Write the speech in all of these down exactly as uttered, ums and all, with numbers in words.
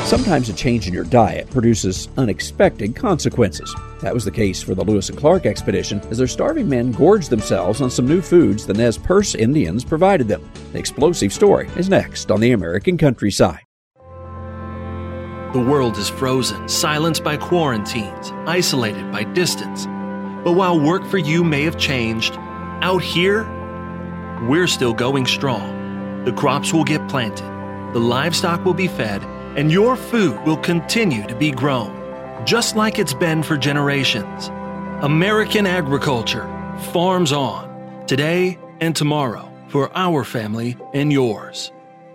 Sometimes a change in your diet produces unexpected consequences. That was the case for the Lewis and Clark expedition, as their starving men gorged themselves on some new foods the Nez Perce Indians provided them. The explosive story is next on the American Countryside. The world is frozen, silenced by quarantines, isolated by distance. But while work for you may have changed, out here, we're still going strong. The crops will get planted, the livestock will be fed, and your food will continue to be grown, just like it's been for generations. American agriculture, farms on, today and tomorrow, for our family and yours.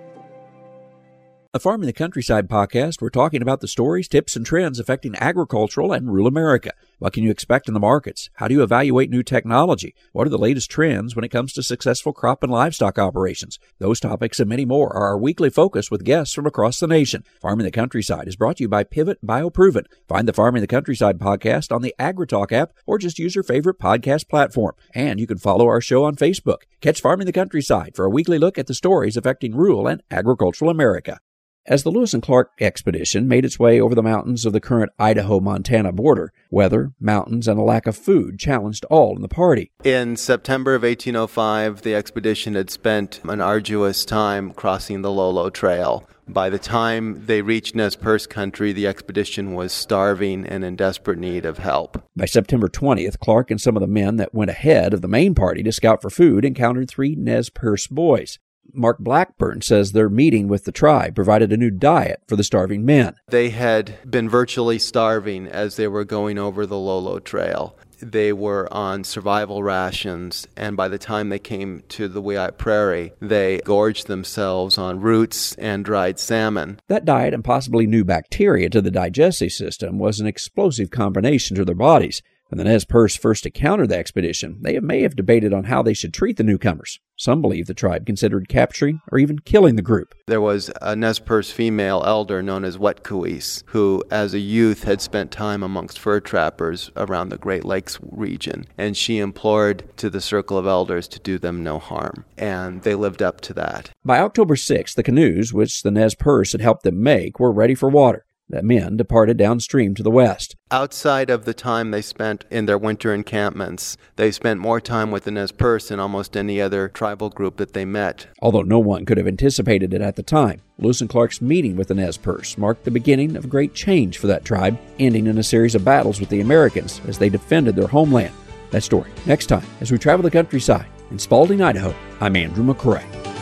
A Farm in the Countryside podcast, we're talking about the stories, tips, and trends affecting agricultural and rural America. What can you expect in the markets? How do you evaluate new technology? What are the latest trends when it comes to successful crop and livestock operations? Those topics and many more are our weekly focus with guests from across the nation. Farm in the Countryside is brought to you by Pivot BioProven. Find the Farm in the Countryside podcast on the AgriTalk app or just use your favorite podcast platform. And you can follow our show on Facebook. Catch Farm in the Countryside for a weekly look at the stories affecting rural and agricultural America. As the Lewis and Clark expedition made its way over the mountains of the current Idaho-Montana border, weather, mountains, and a lack of food challenged all in the party. In September of eighteen oh five, the expedition had spent an arduous time crossing the Lolo Trail. By the time they reached Nez Perce country, the expedition was starving and in desperate need of help. By September twentieth, Clark and some of the men that went ahead of the main party to scout for food encountered three Nez Perce boys. Mark Blackburn says their meeting with the tribe provided a new diet for the starving men. They had been virtually starving as they were going over the Lolo Trail. They were on survival rations, and by the time they came to the Wiyot Prairie, they gorged themselves on roots and dried salmon. That diet and possibly new bacteria to the digestive system was an explosive combination to their bodies. When the Nez Perce first encountered the expedition, they may have debated on how they should treat the newcomers. Some believe the tribe considered capturing or even killing the group. There was a Nez Perce female elder known as Wet'suwet'en, who as a youth had spent time amongst fur trappers around the Great Lakes region, and she implored to the circle of elders to do them no harm, and they lived up to that. By October sixth, the canoes, which the Nez Perce had helped them make, were ready for water. The men departed downstream to the west. Outside of the time they spent in their winter encampments, they spent more time with the Nez Perce than almost any other tribal group that they met. Although no one could have anticipated it at the time, Lewis and Clark's meeting with the Nez Perce marked the beginning of great change for that tribe, ending in a series of battles with the Americans as they defended their homeland. That story next time as we travel the countryside. In Spalding, Idaho, I'm Andrew McCrae.